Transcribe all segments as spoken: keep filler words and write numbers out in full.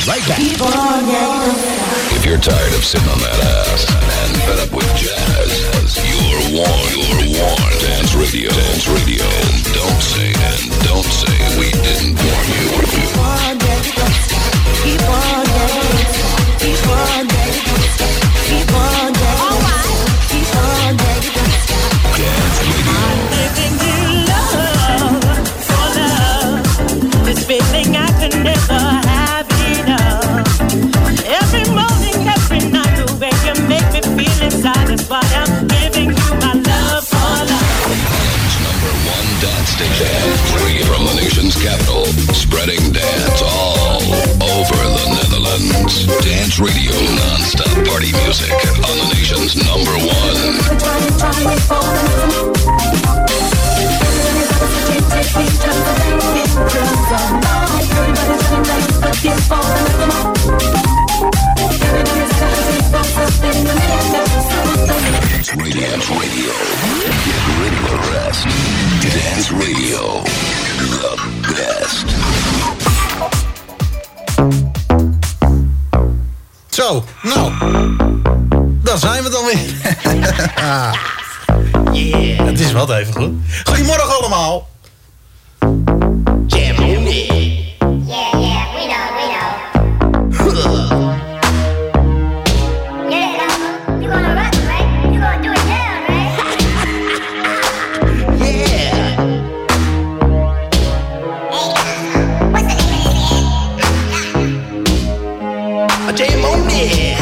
right back. If you're tired of sitting on that ass and fed up with jazz, you're warned, you're warned. Dance Radio, Dance Radio. And don't say, and don't say we didn't warn you. Keep on, keep on, keep on, keep on, keep on, Dance Radio. I'm giving you love for love. This feeling I could never have enough. Every morning, every night, the way you make me feel inside is why I'm giving you my love for love. Number one dance station. Dance Radio from the nation's capital, spreading dance all over the Netherlands. Dance Radio, non-stop party music on the nation's number one. Dance Radio, Dance Radio. Get ready for rest. Dance Radio, the best. Zo, nou. Dan zijn we dan weer. Yeah. Het is wat even goed. Goedemorgen allemaal. Jam on it. Yeah, yeah, we know, we know. Yeah, no, you gonna rock, right? You gonna do it down, right? Yeah. Hey, what's the name of it? Jam on it.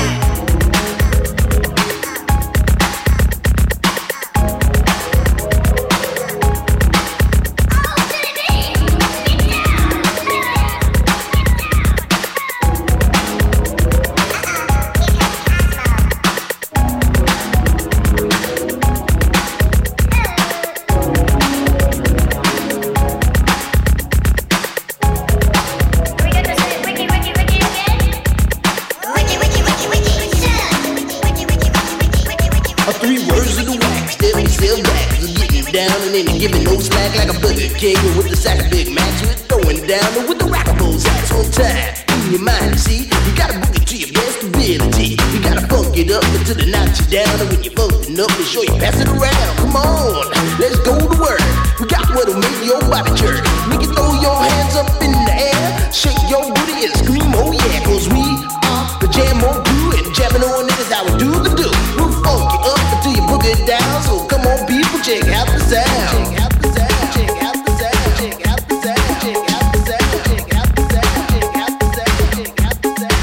Giving no slack like a Burger King with the sack of Big Macs. We're throwing down with the rockables hats on time. In your mind, see, you gotta book it to your best ability. You gotta funk it up until it knocks you down. And when you're bumping up, be sure you pass it around. Come on, let's go to work. We got what'll make your body jerk. Make you throw your hands up in the air, shake your booty and scream, oh yeah. Cause we are the Jam on crew, and jamming on it is how we do the do. We'll funk you up until you book it down. So come on, people, check out the sound. Check out the sound, check out the sound, check out the sound, check out the sound, check out the sound, check out the sound, check out the sound.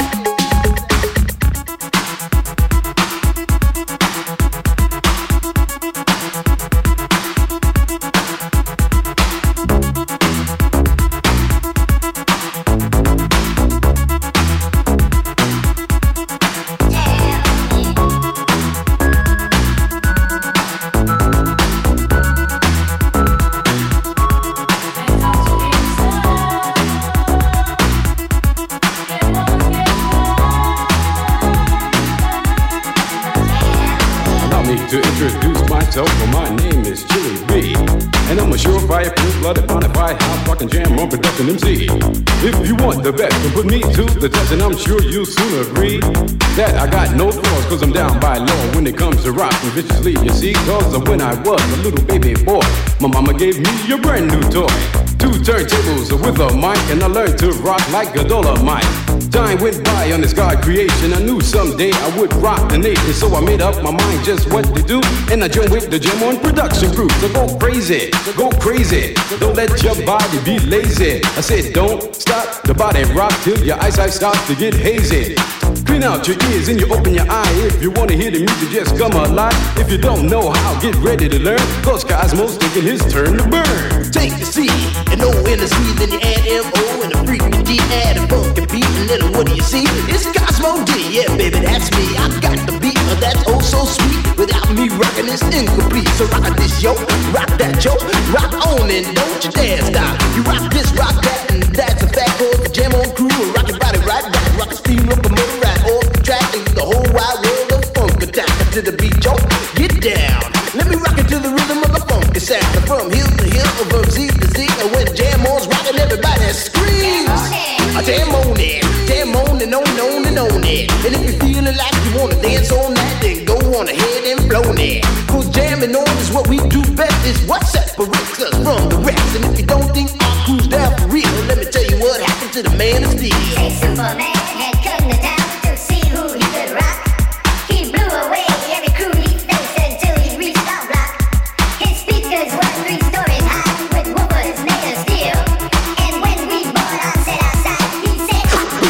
To introduce myself, well, my name is Chili B, and I'm a surefire, full-blooded, bonafide, house rockin' jam on production M C. If you want the best, then put me to the test, and I'm sure you'll soon agree that I got no flaws, cause I'm down by law when it comes to rockin' viciously, you see. Cause when I was a little baby boy, my mama gave me a brand new toy. Two turntables with a mic, and I learned to rock like a Dolomite. Time went by on this God creation. I knew someday I would rock the nation, so I made up my mind just what to do, and I joined with the Jam on production crew. So go crazy, go crazy, don't let your body be lazy. I said don't stop the body rock till your eyesight starts to get hazy. Clean out your ears and you open your eye. If you wanna hear the music, just come alive. If you don't know how, get ready to learn, cause Cosmo's taking his turn to burn. Take the C and O in the C, then you add M O and the freaking D, add a funk and beat, and then what do you see? It's Cosmo D, yeah baby, that's me. I got the beat, uh, that's oh so sweet. Without me rocking, it's incomplete. So rock this yo, rock that yo, rock on and don't you dare stop. You rock this, rock that, and that's a fact. Cause the Jam on crew will rock your body right, rock, rock a steam locomotive right off the track, and the whole wide world of funk attack. To the beat, yo, get down. Let me rock it to the rhythm of the funky sound. From hill to hill, from Z to Z, and when Jam on's rocking, everybody screams. I jam on it. jam on and on and on and on it. And if you're feeling like you wanna dance all night, then go on ahead and blow it. Cause jamming on is what we do best. It's what separates us from the rest. And if you don't think our crew's down for real, let me tell you what happened to the man of steel. Hey, Superman had come to town to see who he could rock. He blew away every crew he faced until he reached our block. His speakers were three stories high with woofers made of steel. And when we bought our set outside, he said,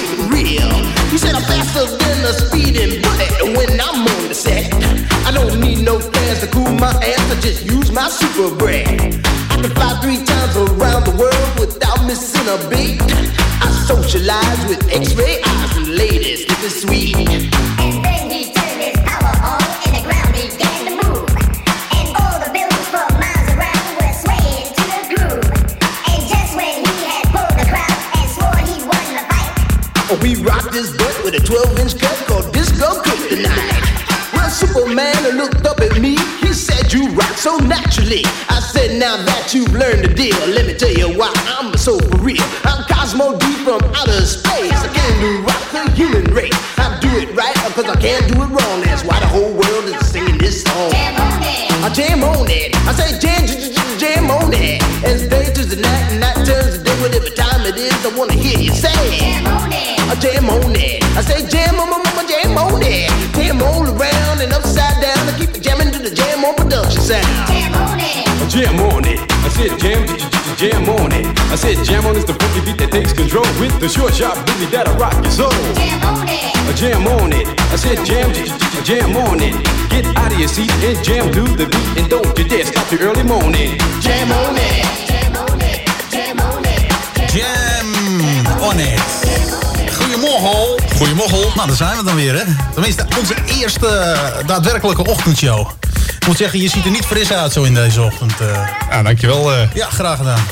real. He said I'm faster than a speeding bullet when I'm on the set. I don't need no fans to cool my ass, I just use my super breath. I can fly three times around the world without missing a beat. I socialize with X-ray eyes and ladies, this is sweet. and then he turned his power on and the ground began to move. And all the buildings for miles around were swaying to the groove. And just when he had pulled the crowd and swore he won the fight, Oh, we rock this butt with a twelve inch cut called Disco Kryptonite. Well, Superman looked up at me, he said you rock so naturally. I said now that you've learned the deal, let me tell you why I'm so for real. I'm Cosmo D from outer space, I can do rock the human race. I do it right cause I can't do it wrong, that's why the whole world is singing this song. jam on it, I jam on it, I say jam, jam, jam, jam on it. As day turns to night and night turns to day, whatever time it is, I wanna hear you say jam on it, I jam on it. I say jam on, on, on, jam on it. Jam all around and upside down. I keep jamming to the jam on production sound. jam on it, Jam on it. I said jam, j- j- jam on it. I said jam on is the funky beat that takes control with the short sharp really that'll rock your soul. jam on it, A jam on it. I said jam, j- j- jam on it. Get out of your seat and jam to the beat and don't you dare stop the early morning. Jam on it. jam on it, jam on it, Jam on it. Goedemorgen. Goedemorgen. Nou, daar zijn we dan weer, hè. Tenminste, onze eerste uh, daadwerkelijke ochtendshow. Ik moet zeggen, je ziet er niet fris uit zo in deze ochtend. Uh. Ja, dankjewel. Uh. Ja, graag gedaan.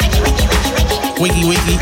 Wiki, wiki.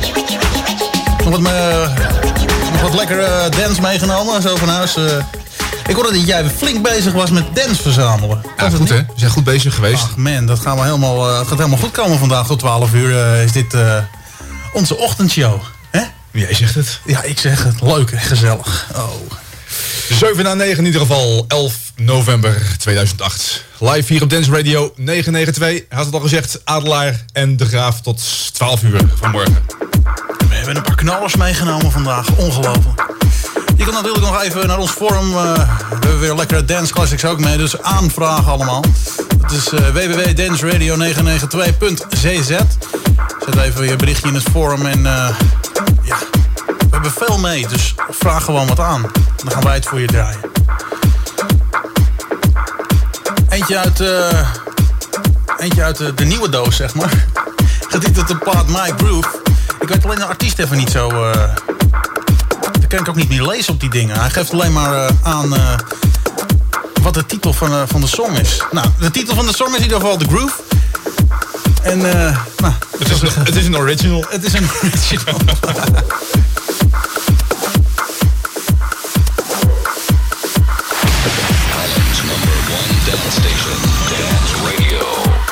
Nog wat, me, nog wat lekker uh, dance meegenomen, zo van huis. Uh. Ik hoorde dat jij flink bezig was met dance verzamelen. Ja, goed hè. We zijn goed bezig geweest. Ach man, dat gaan we helemaal, uh, gaat helemaal goed komen vandaag. Tot twaalf uur uh, is dit uh, onze ochtendshow. Hè? Jij zegt het. Ja, ik zeg het. Leuk en gezellig. Oh. zeven na negen in ieder geval. elf november tweeduizend acht. Live hier op Dance Radio negen negen twee. Hij had het al gezegd. Adelaar en De Graaf tot twaalf uur vanmorgen. We hebben een paar knallers meegenomen vandaag. Ongelooflijk. Je kan natuurlijk nog even naar ons forum. Uh, we hebben weer lekkere dance classics ook mee. Dus aanvragen allemaal. Dat is uh, w w w punt dance radio negen negen twee punt c z. Zet even je berichtje in het forum. En uh, ja, we hebben veel mee. Dus vraag gewoon wat aan. Dan gaan wij het voor je draaien. Eentje uit, uh, eentje uit uh, de nieuwe doos, zeg maar. Getiteld de plaat My Groove. Ik weet alleen de artiest even niet zo... Uh, dat kan ik ook niet meer lezen op die dingen. Hij geeft alleen maar uh, aan uh, wat de titel van, uh, van de song is. Nou, de titel van de song is in ieder geval The Groove. En, uh, nou... Het is, een, het is een original. Het is een original. Holland's number one dance station, Dance Radio.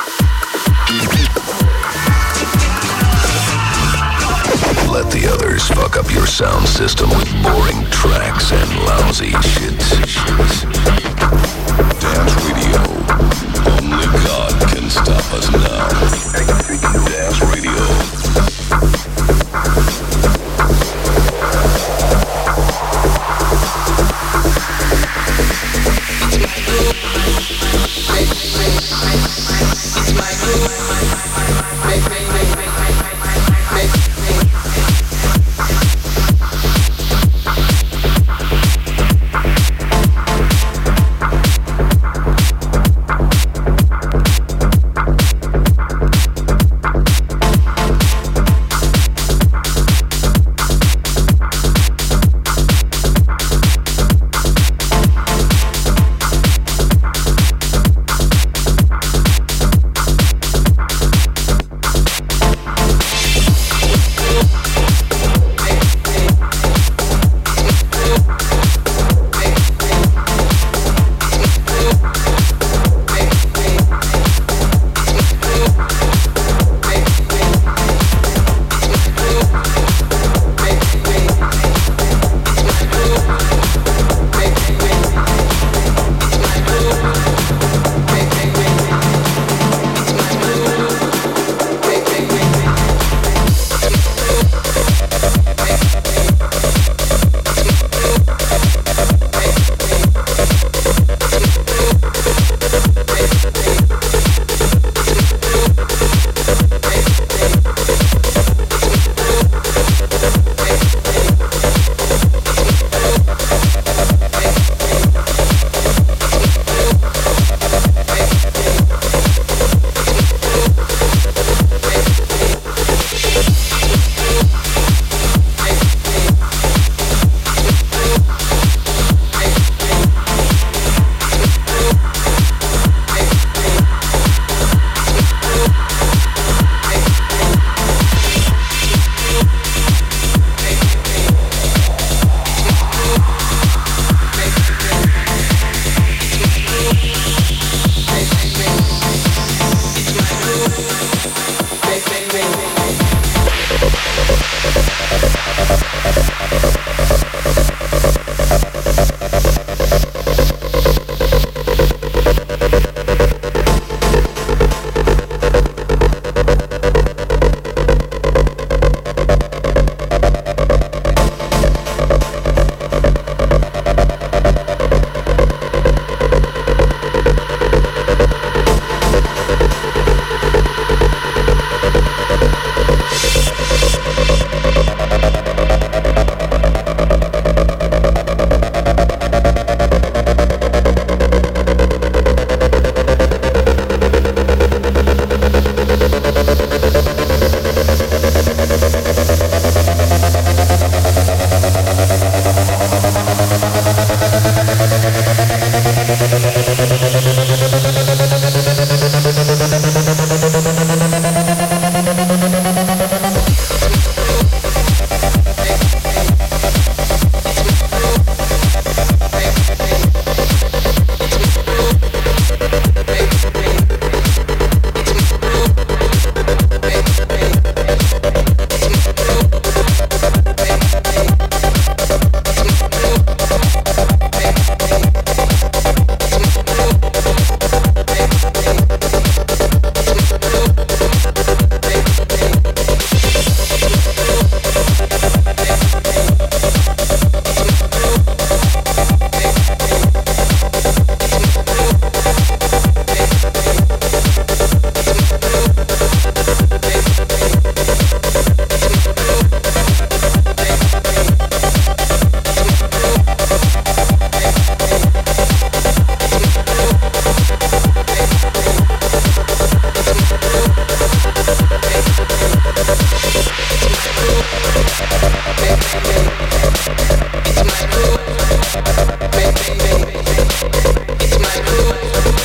Let the others fuck up your sound system with boring tracks and lousy shit. Dance Radio. Only God can stop us now. Dance Radio.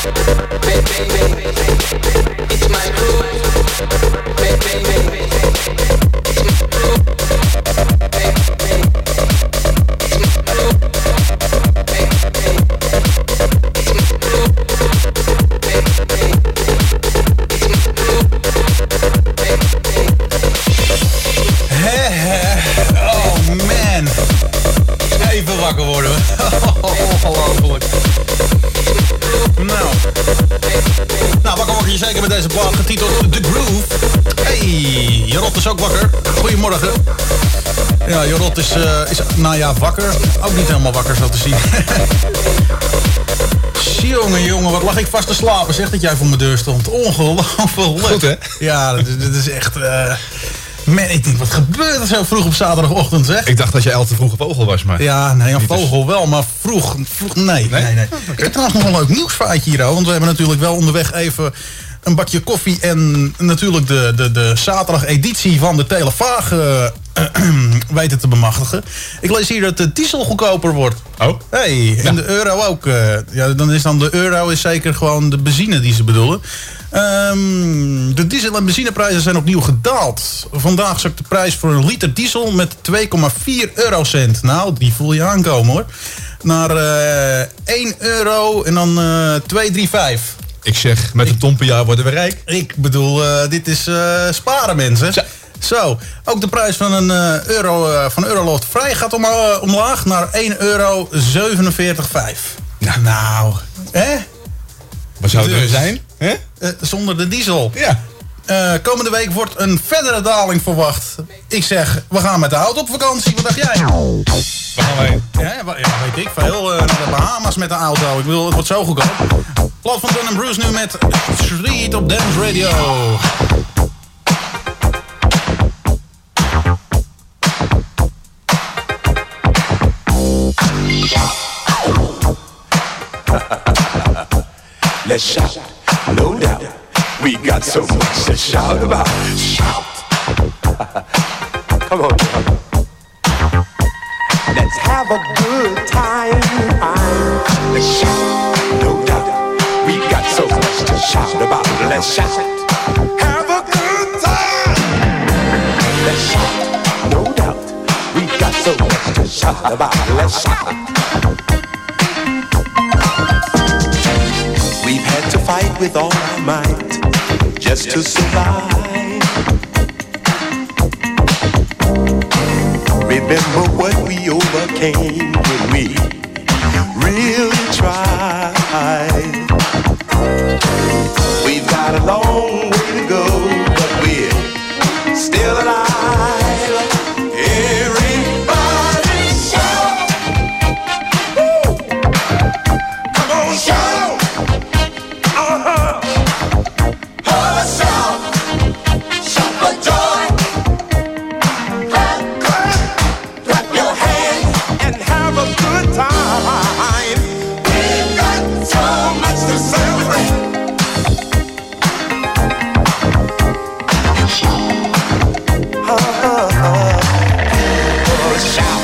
Is, uh, is nou ja, wakker. Ook niet helemaal wakker, zo te zien. Jongen, jongen, wat lag ik vast te slapen, zeg, dat jij voor mijn deur stond. Ongelooflijk. Goed, hè? Ja, dit, dit is echt... Uh... Man, ik denk, wat gebeurt er zo vroeg op zaterdagochtend, zeg? Ik dacht dat jij al te vroeg vogel was, maar... Ja, nee, een vogel wel, maar vroeg, vroeg nee. Nee, nee. nee. Okay. Ik heb trouwens nog een leuk nieuwsfeitje hier, want we hebben natuurlijk wel onderweg even... een bakje koffie en natuurlijk de, de, de zaterdag editie van de Televaag uh, weten te bemachtigen. Ik lees hier dat de diesel goedkoper wordt. Oh. Hey, en ja. De euro ook. Uh, ja, dan is dan de euro is zeker gewoon de benzine die ze bedoelen. Um, de diesel- en benzineprijzen zijn opnieuw gedaald. Vandaag zakt de prijs voor een liter diesel met twee komma vier eurocent. Nou, die voel je aankomen, hoor. Naar uh, één euro en dan uh, twee komma vijfendertig. Ik zeg, met een ton per jaar worden we rijk. Ik bedoel, uh, dit is uh, sparen, mensen. Zo. Zo, ook de prijs van een uh, euro uh, van Euroloft vrij gaat om, uh, omlaag naar één euro zevenenveertig komma vijf. Nou, nou, hè? Wat zou het dus, er zijn? Hè? Uh, zonder de diesel. Ja. Uh, komende week wordt een verdere daling verwacht. Ik zeg, we gaan met de auto op vakantie. Wat dacht jij? Waar gaan wij? Ja, ja, weet ik veel. Uh, naar de Bahamas met de auto. Ik bedoel, het wordt zo goedkoop. Plat van Don en Bruce nu met Street op Dance Radio. Let's shout, no doubt. We got so much to shout about. Shout. Come on. Let's have a good time. Let's shout, no doubt. We got so much to shout about. Let's shout. Have a good time. Let's shout, no doubt. We got so much to shout about. Let's shout. We've had to fight with all our might just to survive. Remember what we overcame when we really tried. We've got a long way to go, but we're still alive. Everybody shout! Woo! Come on, shout! Uh-huh. Oh, shout! Shout for joy! Clap, clap! Clap your hands and have a good time. We've got so much to celebrate. Uh-huh. Oh, shout!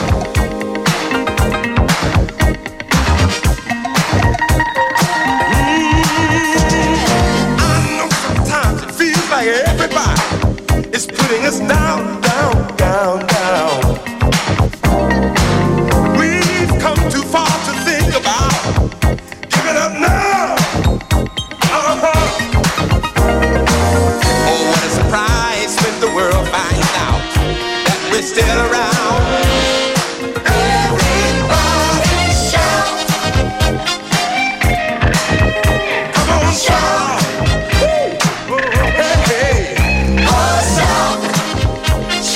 Everybody is putting us down, down, down, down. We've come too far to think about giving up now. Uh-huh. Oh, what a surprise when the world finds out that we're still around. Everybody shout. Come on, shout.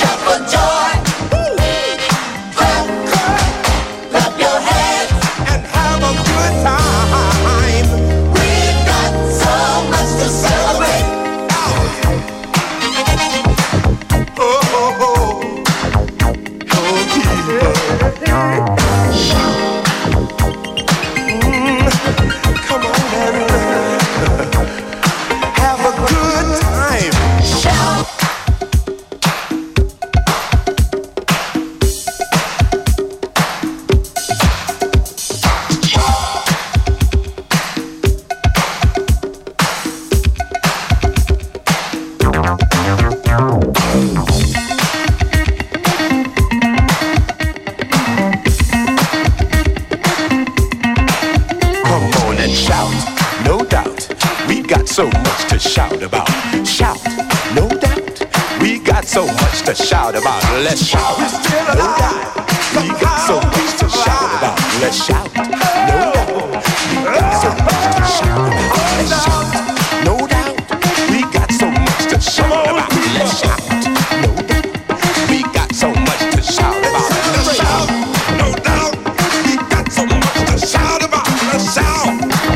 shout, no doubt. We got so much to shout about. Shout, no doubt. We got so much to shout about. Let's shout, no doubt. We got so much to shout about. Let's shout, no doubt. We got so much to shout about. Let's shout, no doubt. We got so much to shout about. Let's shout, no doubt. We got so much to shout about. Let's shout, no doubt. We got so much to shout about. Let's shout.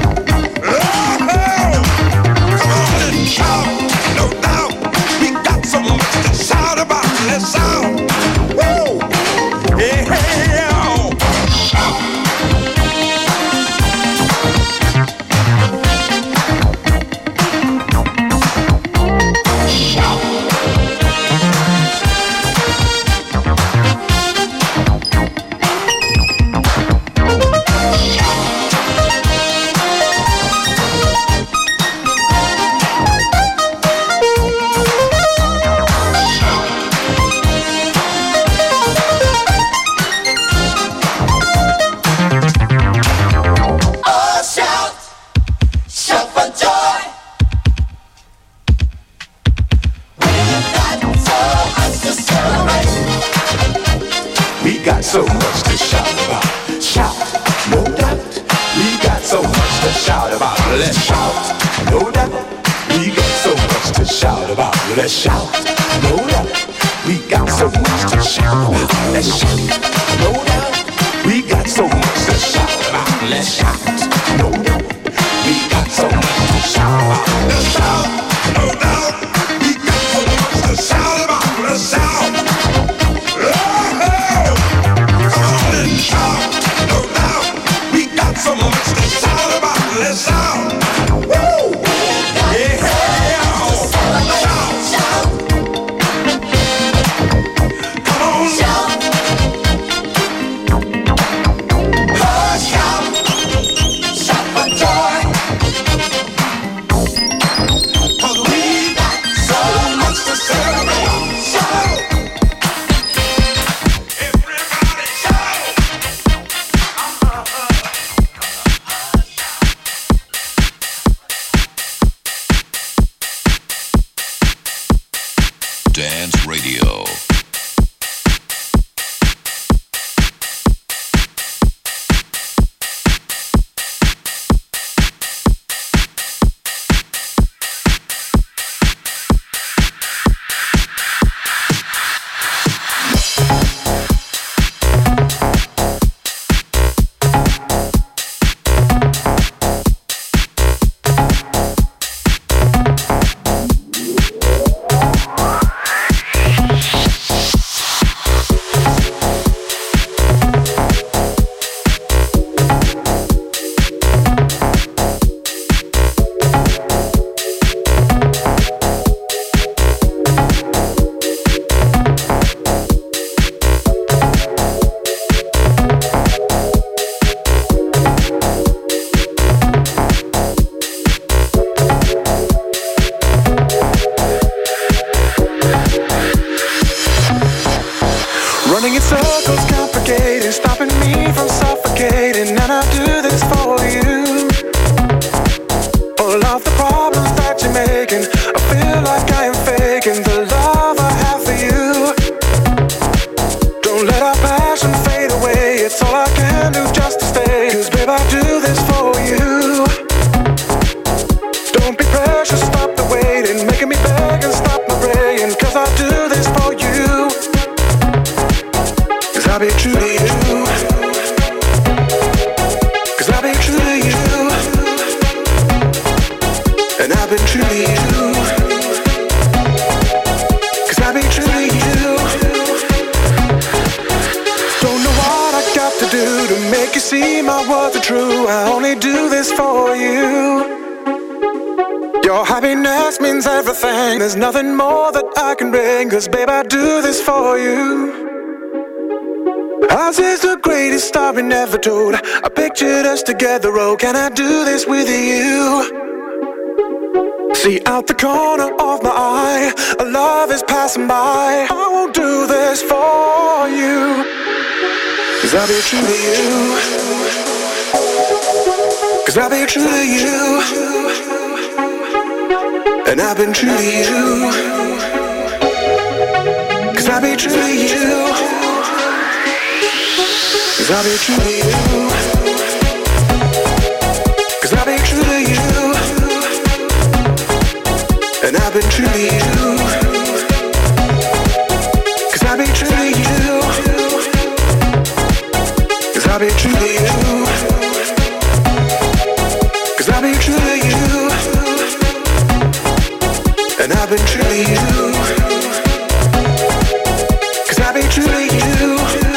Let's shout! Whoa! Hey, hey, yo! Shout! So much to shout about. Shout, no doubt. We got so much to shout about. Let's shout, no doubt. We got so much to shout about. Let's shout, no doubt. We got so much to shout about. Let's shout, no doubt. We got so much to shout about. Let's shout, no doubt. We got so much to shout about. Let's shout, no doubt. We got so much to shout about. Let's shout. Shout, no doubt. We got so much to shout about. Let's shout. Woo! Yeah, shout, shout. Come on, shout. Oh, shout, shout for joy. 'Cause we got so much to celebrate. Shout. Dance Radio. Running in circles, complicated, stopping me from suffocating, and I do this for you. All of the problems that you're making, I feel like I am faking the love I have for you. Don't let our passion fade away, it's all I can do just to stay. 'Cause babe, I do this for you. Don't be precious, stop the waiting, making me beg and stop my praying. 'Cause I do this for you. I'll be true to you. 'Cause I'll be true to you. And I've been true to you. 'Cause I'll be true to you. Don't know what I got to do to make you see my words are true. I only do this for you. Your happiness means everything. There's nothing more that I can bring. 'Cause babe, I do this for you. Ours is the greatest story never told. I pictured us together, oh, can I do this with you? See out the corner of my eye, a love is passing by. I won't do this for you. 'Cause I'll be true to you. 'Cause I'll be true to you, and I've been true to you. 'Cause I'll be true to you, 'cause I'll be true to you, 'cause I'll be true to you, and I've been true to you. 'Cause I'll be true to you, 'cause I'll be true to you, 'cause I'll be true to you, and I've been true to you, 'cause I'll be true to you.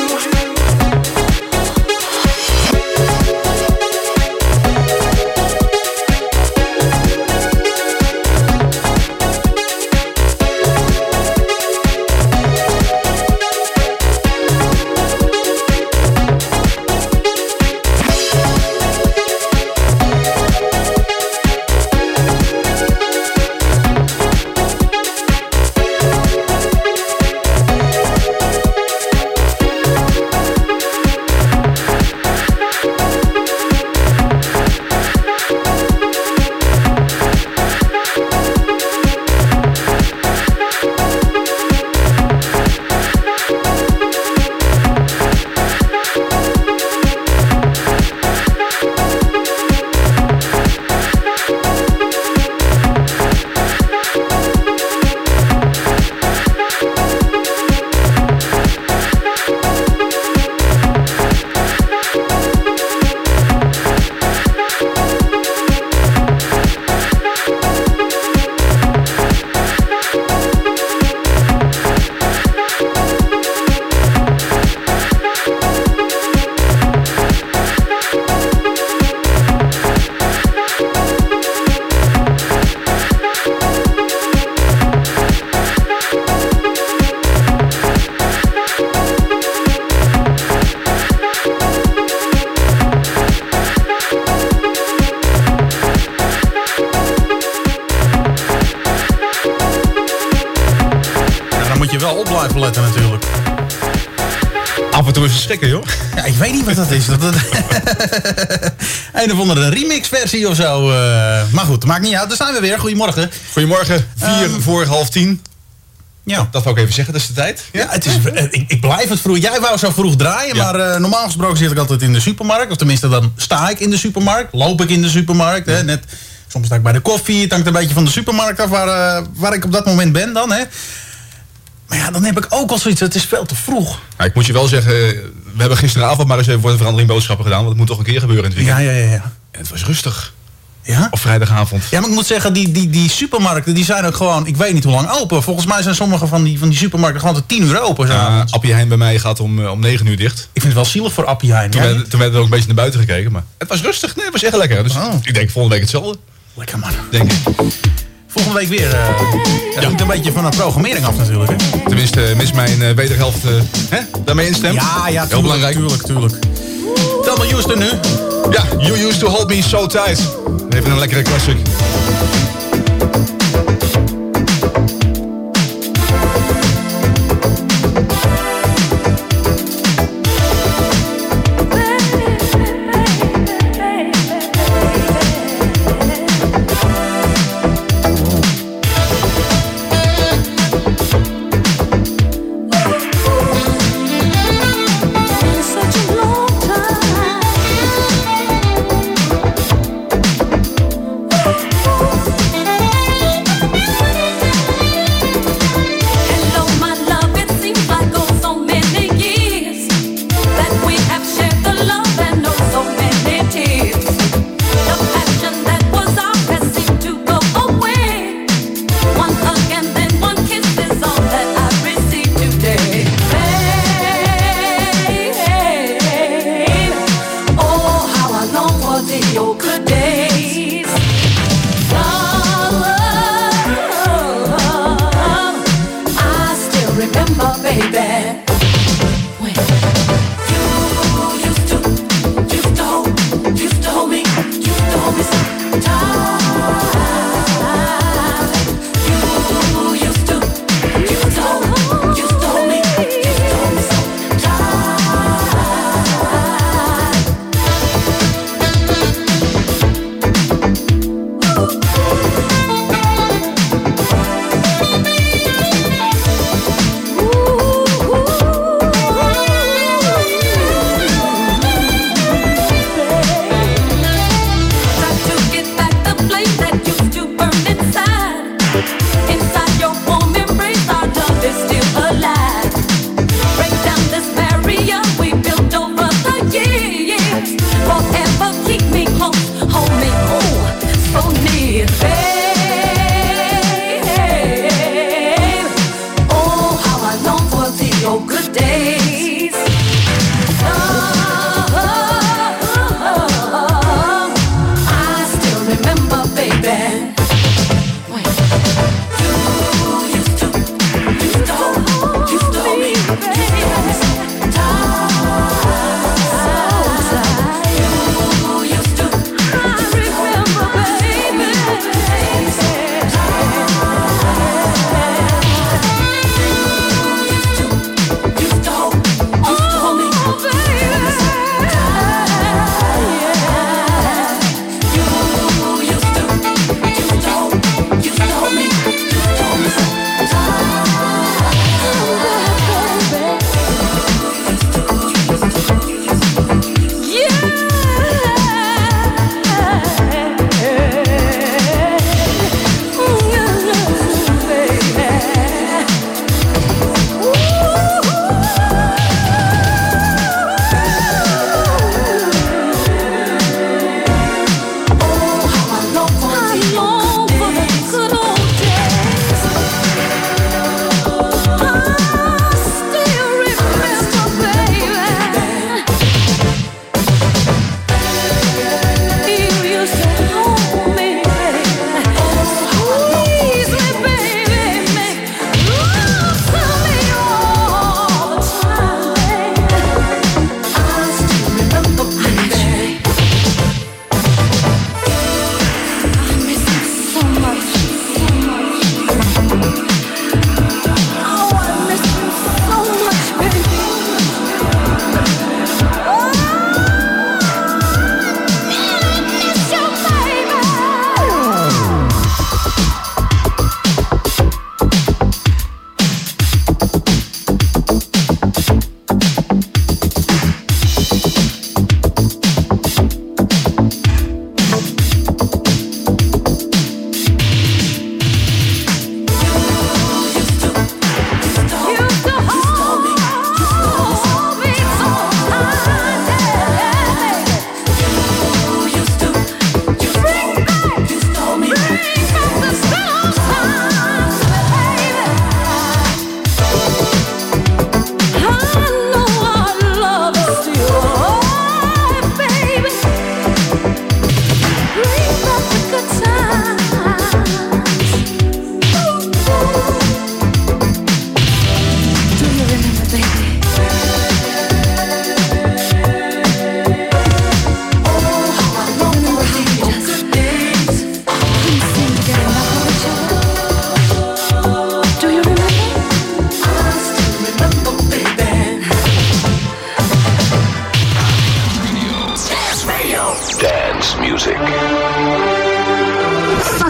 Letten natuurlijk. Af en toe is het schrikken, joh. Ja, ik weet niet wat dat is. Dat, dat een of andere remix-versie of zo. Uh, maar goed, dat maakt niet uit. Daar zijn we weer. Goedemorgen. Goedemorgen. Vier um, voor half tien. Ja. Dat wou ik even zeggen, dat is de tijd. Ja, het is, ik, ik blijf het vroeg. Jij wou zo vroeg draaien, ja. maar uh, normaal gesproken zit ik altijd in de supermarkt. Of tenminste, dan sta ik in de supermarkt. Loop ik in de supermarkt. Ja. Hè, net, soms sta ik bij de koffie. Het hangt een beetje van de supermarkt af waar, uh, waar ik op dat moment ben dan. Hè. Maar ja, dan heb ik ook al zoiets, het is veel te vroeg. Ja, ik moet je wel zeggen, we hebben gisteravond maar eens even voor een verandering boodschappen gedaan. Want het moet toch een keer gebeuren in het weekend. Ja, ja, ja. ja. En het was rustig. Ja? Op vrijdagavond. Ja, maar ik moet zeggen, die, die, die supermarkten die zijn ook gewoon, ik weet niet hoe lang open. Volgens mij zijn sommige van die, van die supermarkten gewoon tot tien uur open. Ja, Appie Heijn bij mij gaat om, om negen uur dicht. Ik vind het wel zielig voor Appie Heijn. Toen, werd, toen werd er ook een beetje naar buiten gekeken. Maar het was rustig. Nee, het was echt lekker. Dus oh. ik denk volgende week hetzelfde. Lekker man. Denk ik. Volgende week weer. Uh, ja. Dat hangt een beetje van de programmering af natuurlijk. Hè? Tenminste, mis mijn uh, wederhelft uh, hè? daarmee instemt. Ja, ja, tuurlijk, heel belangrijk. Tuurlijk, tuurlijk. Thelma Houston nu. Ja, You Used to Hold Me So Tight. Even een lekkere classic. Oh,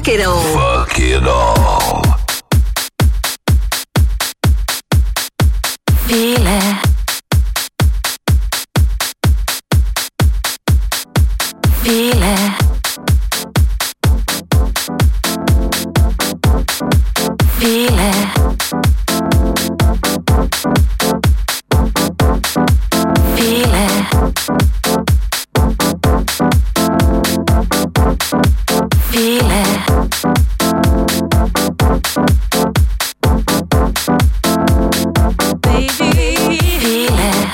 Fuck it all. Fuck it all. Feel it. Feel it. Feel it. Feel it. Feel it. Baby, feel it.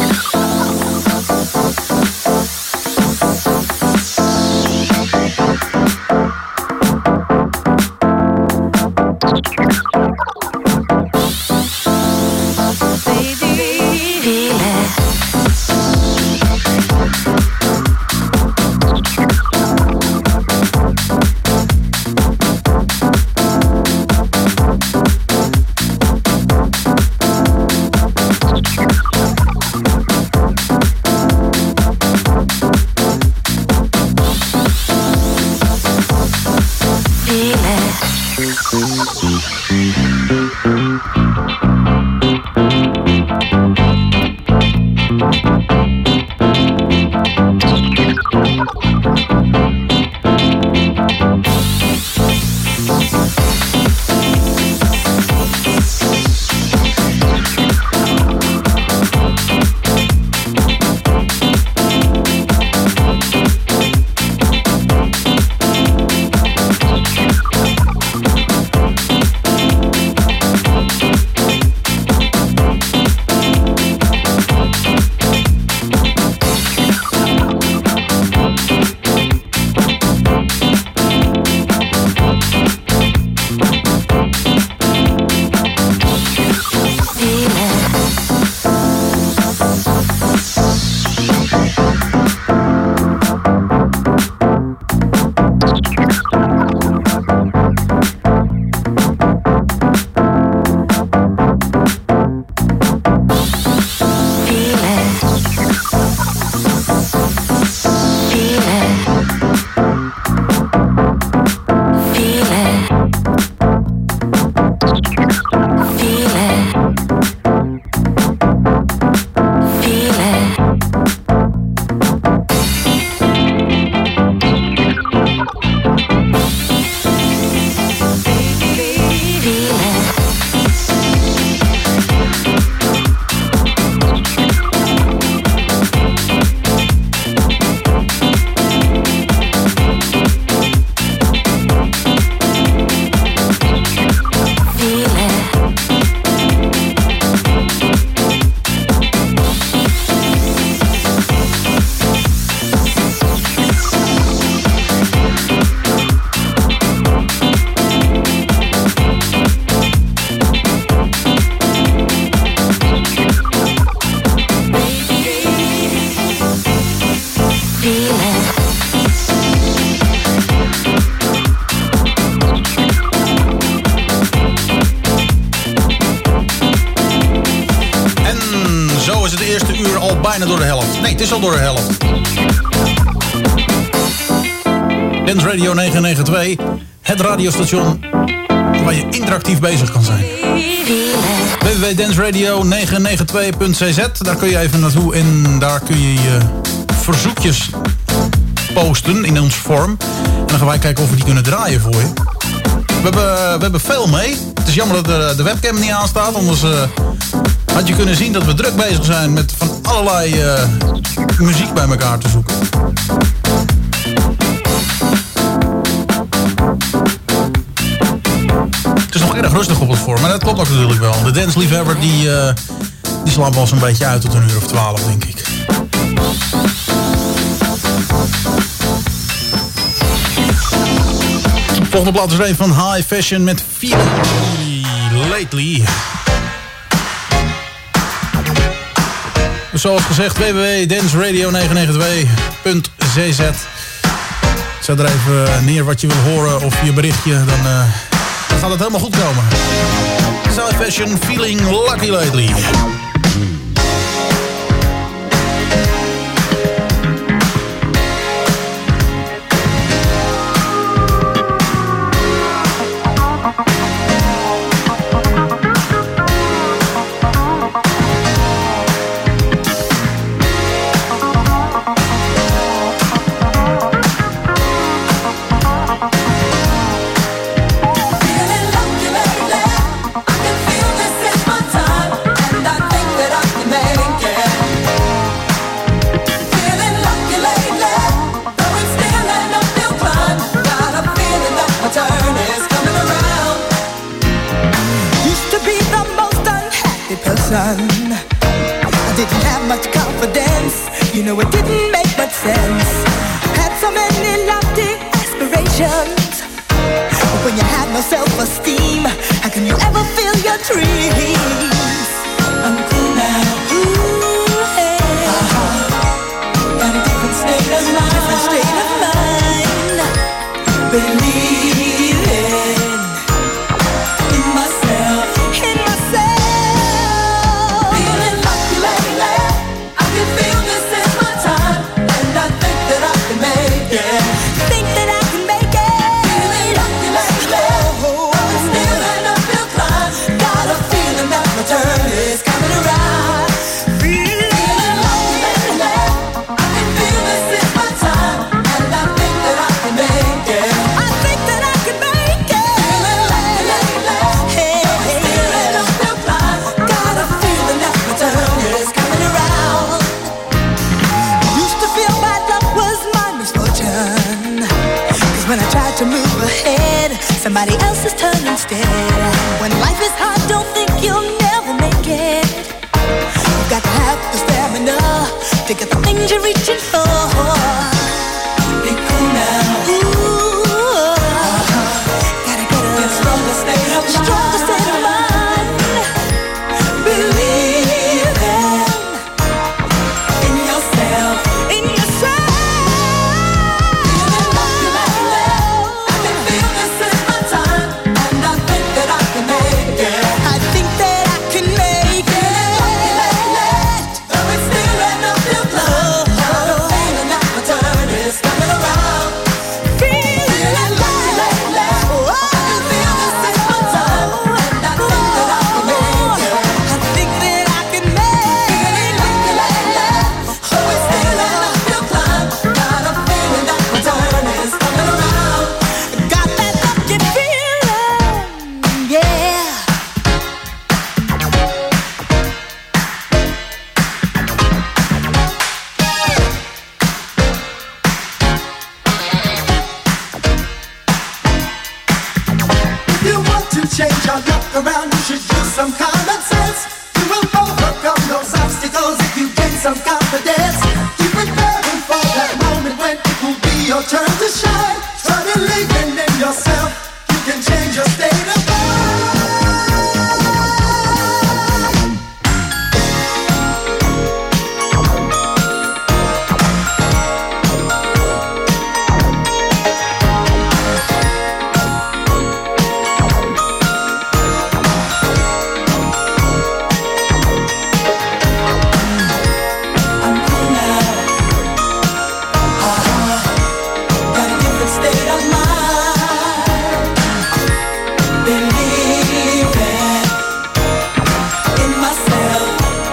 Door de helft. Nee, het is al door de helft. Dance Radio negen negen twee. Het radiostation waar je interactief bezig kan zijn. w w w punt dance radio negen negen twee punt c z. Daar kun je even naartoe en daar kun je je verzoekjes posten in ons forum. En dan gaan wij kijken of we die kunnen draaien voor je. We hebben, we hebben veel mee. Het is jammer dat de, de webcam niet aanstaat. Anders uh, had je kunnen zien dat we druk bezig zijn met van allerlei uh, muziek bij elkaar te zoeken. Het is nog erg rustig op het forum, maar dat klopt ook natuurlijk wel. De dansliefhebber die, uh, die slaapt wel eens een beetje uit tot een uur of twaalf, denk ik. Volgende plaat is er een van High Fashion met Feel Lately. Dus zoals gezegd, w w w punt dance radio negen negen twee punt c z. Zet er even neer wat je wil horen of je berichtje, dan, uh, dan gaat het helemaal goed komen. High Fashion, Feeling Lucky Lately. son. I didn't have much confidence, you know it didn't make much sense. Had so many lofty aspirations, but when you have no self-esteem, how can you ever feel your dreams? I'm cool now. Ooh, hey. Uh-huh. Got a different state of mind. Different state of mind. Believing in myself. In myself. Feeling lucky lately. I can feel this is my time, and I think that I can make it. Think that I can make it. Feeling lucky lately. Oh, but still an uphill climb. Got a feeling that my turn is coming around. Feeling lucky lately. I can feel this is my time, and I think that I can make it. I think that I can make it. Feeling lucky lately. Hey, but still an uphill climb. Got a feeling that my turn is coming around. Used to feel bad luck was my misfortune, 'cause when I tried to move ahead, somebody else's turn instead. When life is hard, don't think you'll never make it. You've got to have the stamina to get the things you're reaching for. Be cool now. Ooh, gotta get a stronger state of mind. Stronger state of mind. Believing in yourself. In yourself. Feeling lucky lately. I can feel this is my time, and I think that I can make it. I think that I can make it. Feeling lucky lately. Though it's still an uphill climb. Got a feeling that my turn is coming around. Feeling lucky lately. I can feel this is my time, and I think that I can make it. I think that I can make it. Feeling lucky lately. Though it's still an uphill climb. Got a feeling that my turn is coming around. Got that lucky feeling, yeah. If you want to change your luck around, you should use some common sense. You will overcome those obstacles if you gain some confidence. Keep preparing for that moment when it will be your turn to shine. Start believing in yourself. You can change your state of mind. I'm cool now. Uh-huh. Got a different state of mind. Believing in myself.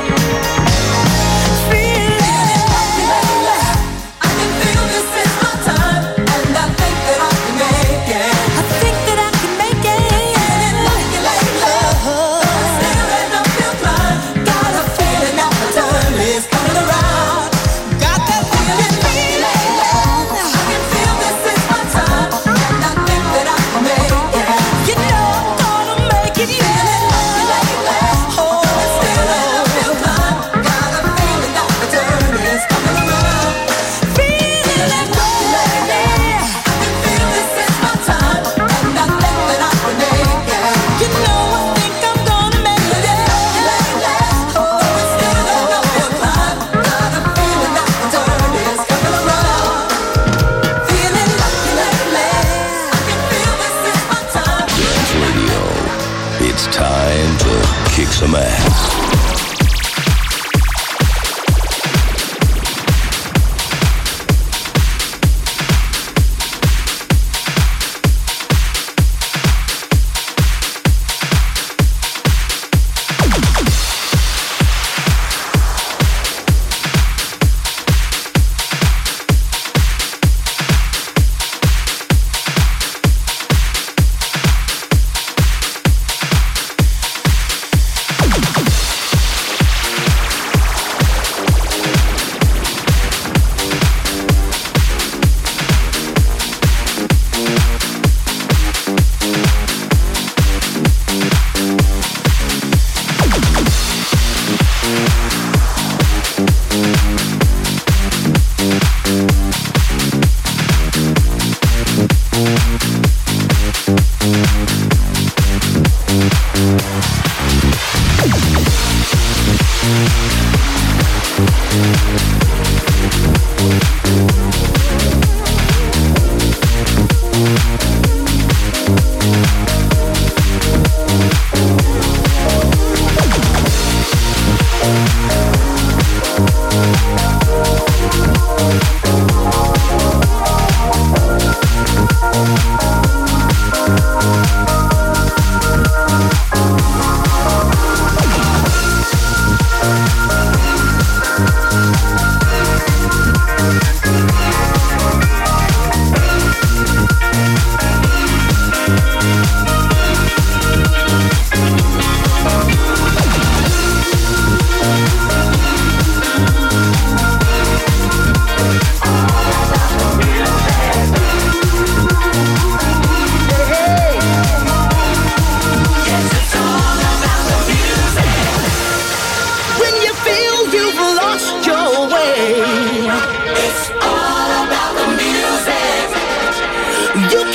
Feeling lucky lately. I can feel this is my time, and I think that I can make it. I think that I can make it. Feeling lucky lately. Though still an uphill climb. Got a feeling that my turn is coming around. Got that feeling lately. I can feel this is my time, and I think that I can make it. You know I'm gonna make it. Feeling lucky lately. Oh, still an uphill climb. Got a feeling that my turn is coming around. Feeling lucky lately. I can feel this is my time, and I think that I can make it. You know I think I'm gonna make it. Feeling lucky lately. Oh, still an uphill climb. Got a feeling that my turn is coming around. Feeling lucky lately. I can feel this is my time. Dance Radio. It's time to kick some ass.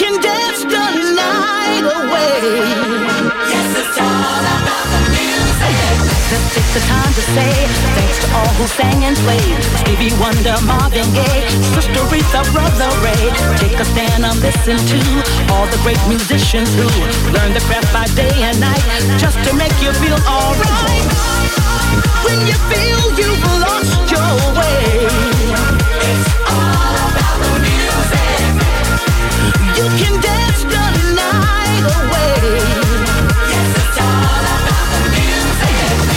can dance the night away. Yes, it's all about the music. Let's take the time to say thanks to all who sang and played. Stevie Wonder, Marvin Gaye, Sister Aretha, Brother Ray. Take a stand and listen to all the great musicians who learn the craft by day and night just to make you feel alright. When you feel you've lost your way, it's all about the music. You can dance the night away. Yes, it's all about the music.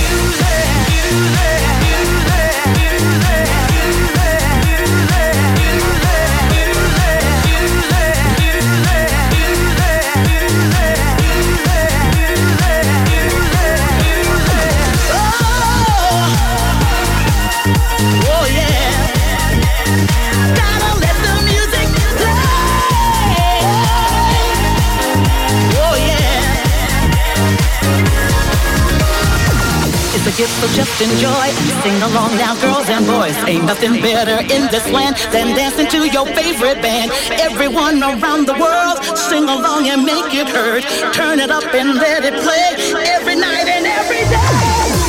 Oh yeah, gotta let the music play. Oh yeah, it's a gift, so just enjoy. Sing along now, girls and boys. Ain't nothing better in this land than dancing to your favorite band. Everyone around the world, sing along and make it heard. Turn it up and let it play every night and every day.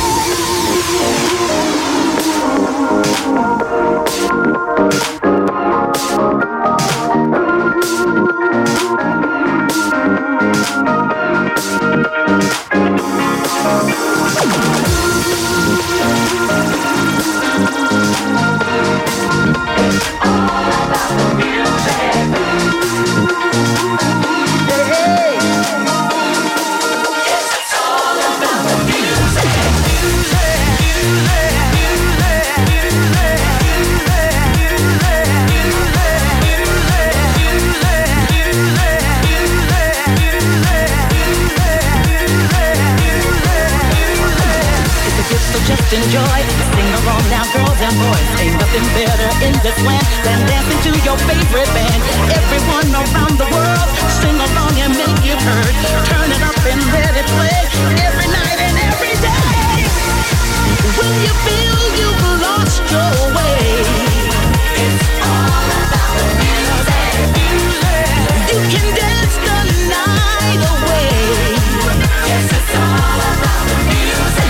Just enjoy, sing along now, girls and boys. Ain't nothing better in this land than dancing to your favorite band. Everyone around the world, sing along and make it heard. Turn it up and let it play every night and every day. When you feel you've lost your way, it's all about the music. You can dance the night away. Yes, it's all about the music.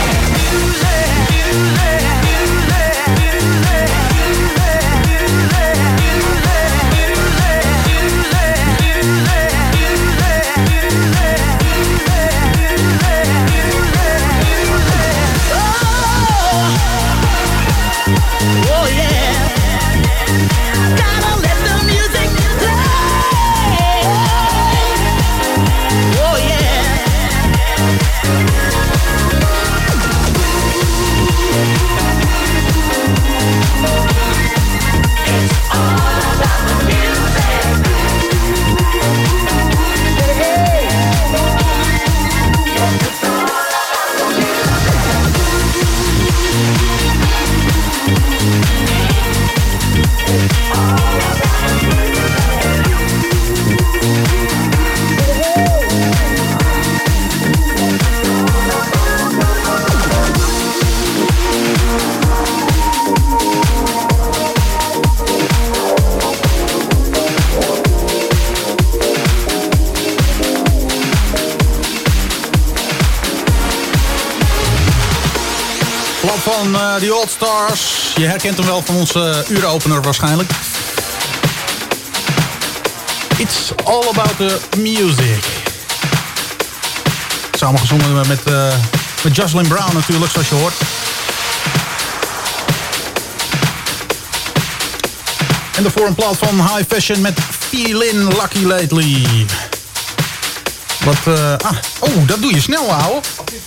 Oh yeah, gotta let the music play. Oh yeah. It's all about the music. Hey. It's all about the Klap van uh, The Old Stars. Je herkent hem wel van onze uh, uuropener waarschijnlijk. It's all about the music. Samen gezongen met, uh, met Jocelyn Brown natuurlijk, zoals je hoort. En daarvoor een plaat van High Fashion met Feelin' Lucky Lately. Wat, uh, ah, oh, dat doe je snel, ouwe.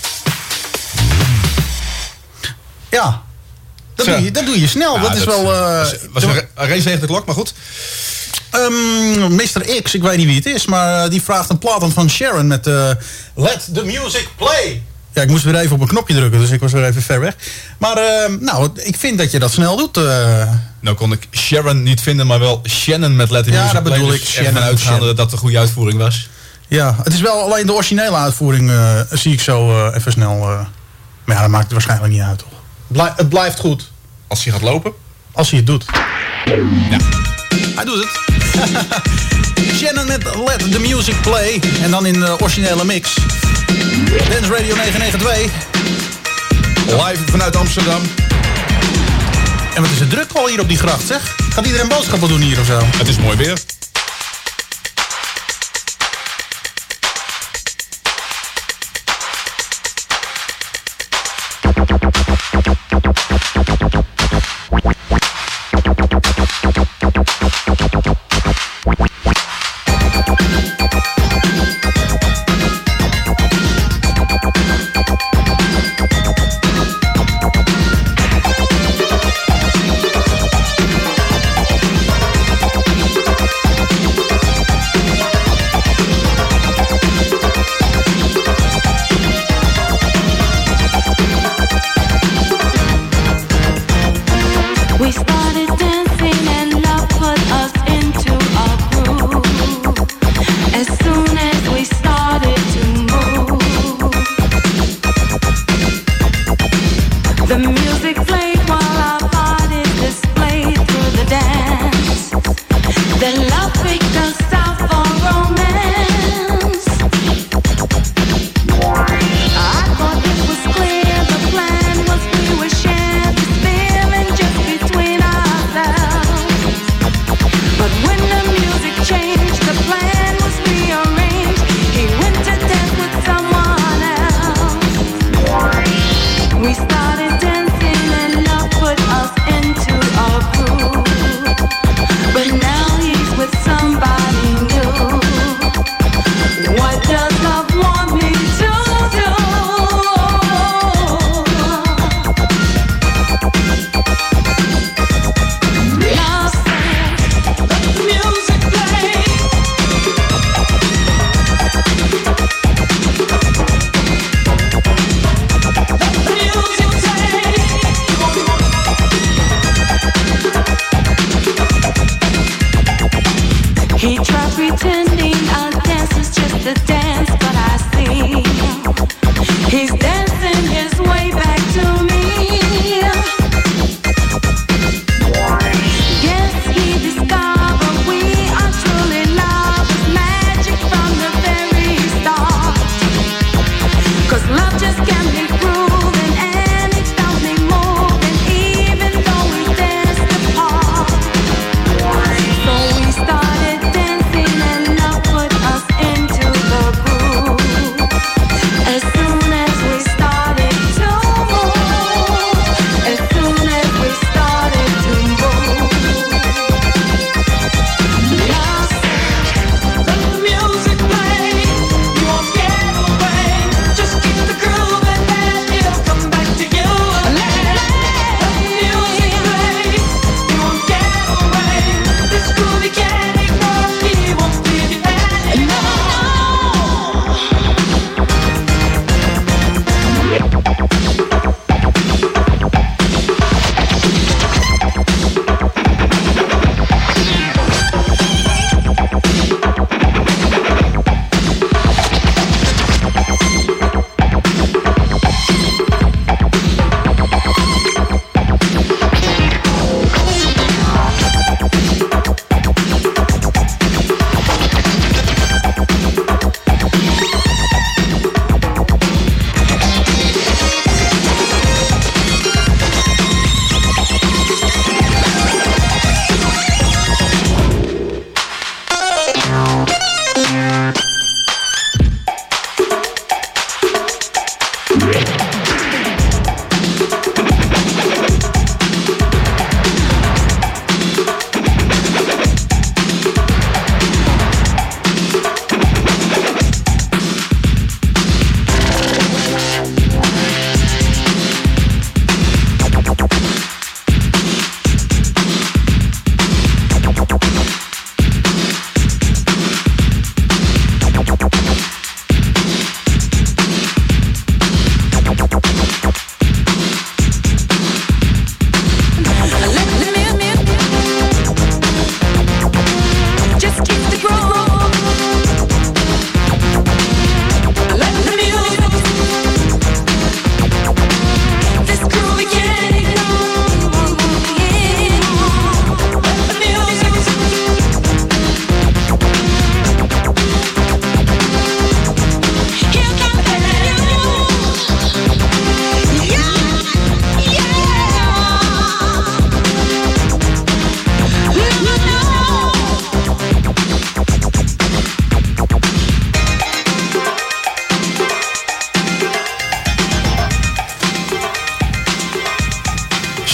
Ja, dat doe, je, dat doe je snel. Ja, dat is dat wel... Uh, was, was een race tegen de klok, maar goed. Um, mister X, ik weet niet wie het is, maar uh, die vraagt een plaat aan van Sharon met uh, Let the Music Play. Ja, ik moest weer even op een knopje drukken, dus ik was weer even ver weg. Maar uh, nou, ik vind dat je dat snel doet. Uh. Nou kon ik Sharon niet vinden, maar wel Shannon met Let the ja, Music Play. Ja, dat bedoel dus ik. Shannon ervan uitgaande dat dat een goede uitvoering was. Ja, het is wel alleen de originele uitvoering uh, zie ik zo uh, even snel. Uh, maar ja, dat maakt het waarschijnlijk niet uit, toch? Blij, het blijft goed. Als hij gaat lopen? Als hij het doet. Ja. Hij doet het. Shannon met Let the Music Play. En dan in de originele mix. Dance Radio negenhonderdnegenentwintig. Live vanuit Amsterdam. En wat is het druk al hier op die gracht, zeg? Gaat iedereen boodschappen doen hier of zo? Het is mooi weer.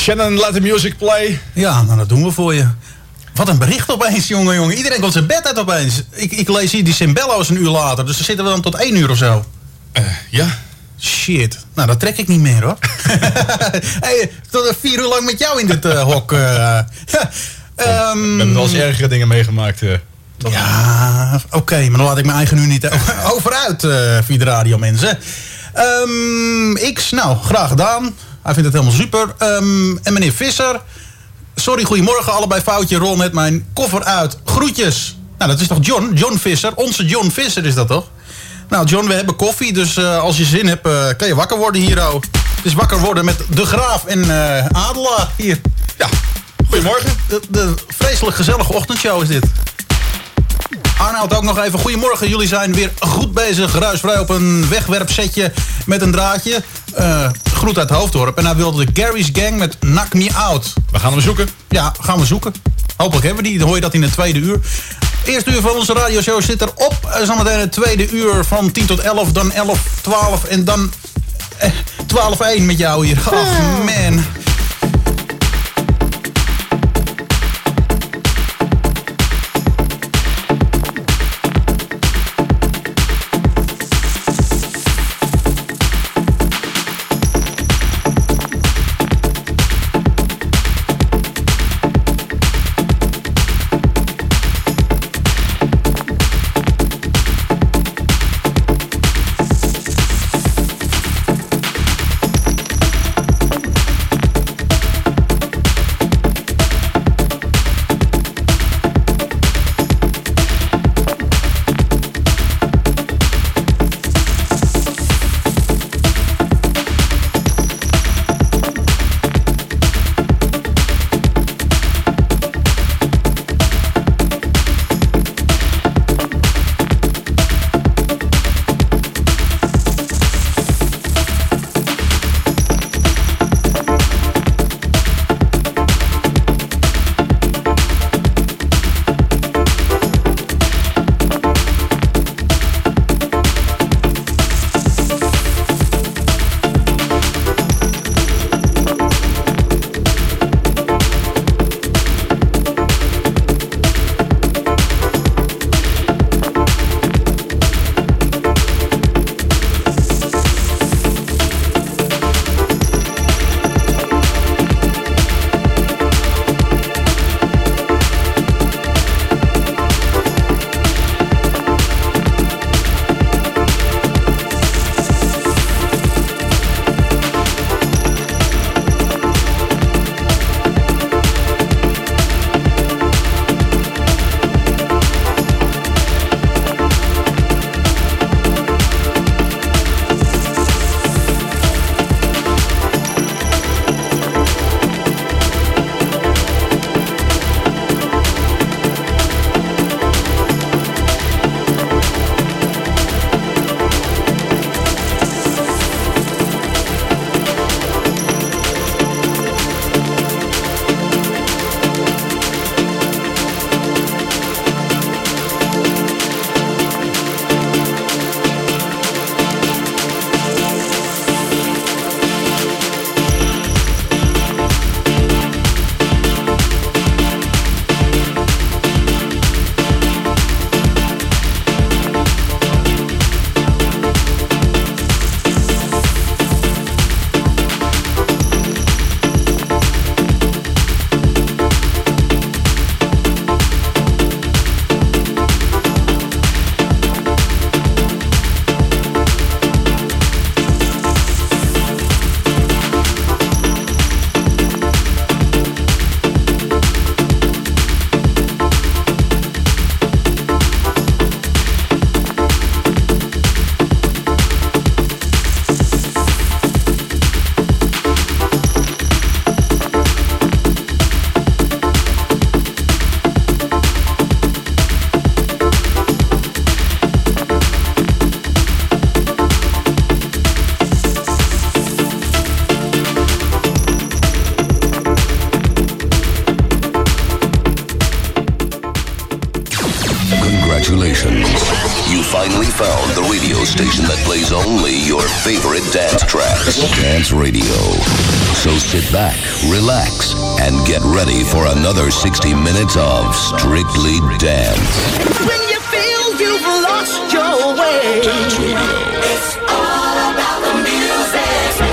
Shannon, let the music play. Ja, nou dat doen we voor je. Wat een bericht opeens, jongen, jongen. Iedereen komt zijn bed uit opeens. Ik, ik lees hier die Cimbello's een uur later. Dus dan zitten we dan tot één uur of zo. Uh, ja. Shit. Nou, dat trek ik niet meer, hoor. Hey, tot vier uur lang met jou in dit uh, hok. Uh, um, we hebben wel eens ergere dingen meegemaakt. Uh, ja, oké. Okay, maar dan laat ik mijn eigen nu niet overuit uh, via de radio, mensen. Um, X, nou, graag gedaan. Hij vindt het helemaal super. Um, en meneer Visser... Sorry, goedemorgen. Allebei foutje. Rol net mijn koffer uit. Groetjes. Nou, dat is toch John? John Visser. Onze John Visser is dat toch? Nou, John, we hebben koffie. Dus uh, als je zin hebt, uh, kan je wakker worden hier. Oh. Het is wakker worden met De Graaf en uh, Adela hier. Ja, goedemorgen. De, de vreselijk gezellige ochtendshow is dit. Arnoud ook nog even. Goedemorgen, jullie zijn weer goed bezig. Ruisvrij op een wegwerpsetje met een draadje. Uh, groet uit Hoofddorp. En hij wilde de Gary's Gang met Knock Me Out. We gaan hem zoeken. Ja, gaan we zoeken. Hopelijk hebben we die. Dan hoor je dat in het tweede uur. Eerste uur van onze radioshow zit erop. Zometeen het tweede uur van tien tot elf. Dan elf, twaalf en dan eh, twaalf één met jou hier. Ach, man. finally found the radio station that plays only your favorite dance tracks. Dance Radio. So sit back, relax, and get ready for another sixty minutes of Strictly Dance. When you feel you've lost your way.